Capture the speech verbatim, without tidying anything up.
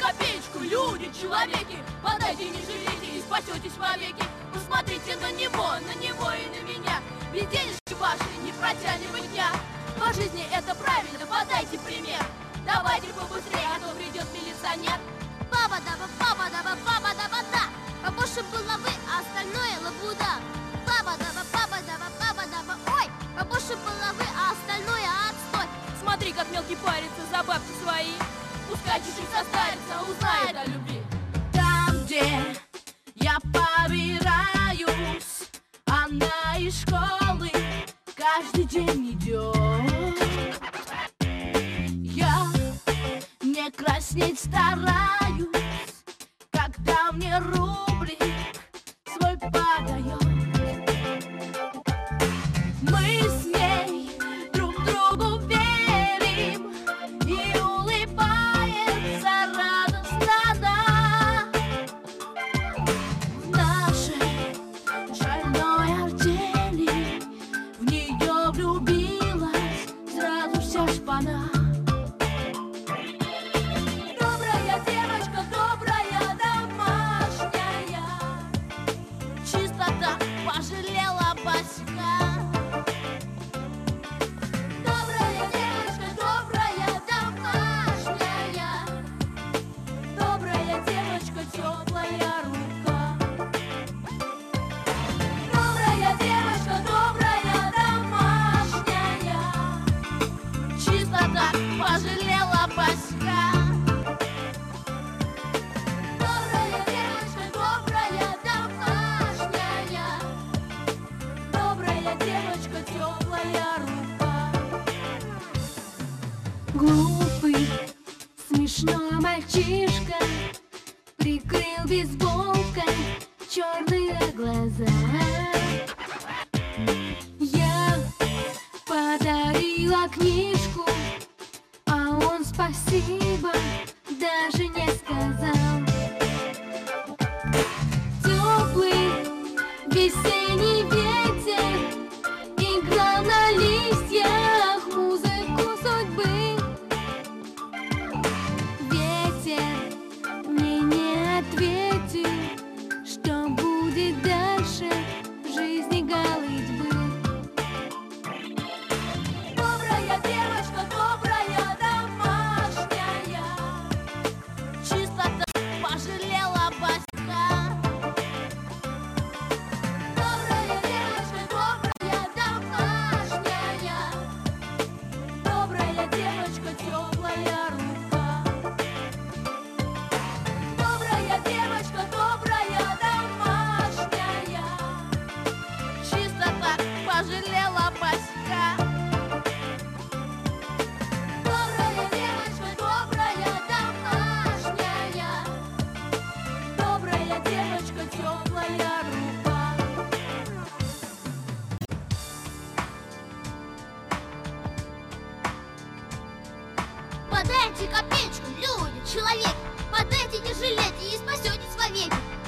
копеечку, люди, человеки, подайте, не жалейте и спасетесь вовеки. Посмотрите на него, на него и на меня, ведь денежки ваши не протянем и дня. По жизни это правильно, подайте пример. Давайте побыстрее, а то придет милиционер. Баба-даба, баба-даба, баба-даба-да. Побольше булавы, а остальное лабуда. Баба-даба, баба-даба, баба-даба, ой. Побольше булавы, а остальное отстой. Смотри, как мелкий парится за бабки свои. Пускай чуть-чуть состарится, узнает о любви. Там, где я побираюсь, она из школы каждый день идет. Я не краснеть стараюсь, когда мне рублик свой подает. Мы с ней друг другу верим, и улыбается радостно она. В нашей шальной артели в нее влюбилась сразу вся шпана. Добрая девочка, добрая, домашняя, чистота пожалела босика. Добрая девочка, добрая, домашняя, добрая девочка, теплая рука. Добрая девочка, добрая, домашняя, чистота пожалела босика. Добрая девочка, добрая, домашняя, добрая девочка, теплая рука. Глупый, смешной мальчишка прикрыл бейсболкой черные глаза. Я подарила книжку, а он спасибо даже не сказал. Теплый весенний ветер играл на листьях музыку судьбы. Ветер мне не ответил, что будет дальше в жизни голытьбы. Добрая девочка, добрая, домашняя, чистота пожалела босика. Добрая девочка, добрая, домашняя, добрая девочка, теплая рука. Добрая девочка, добрая, домашняя, чистота пожалела босика. Добрая девочка, добрая, домашняя, добрая девочка, теплая рука. Подайте копеечку, люди, человеки, подайте, не жалейте и спасетесь вовеки.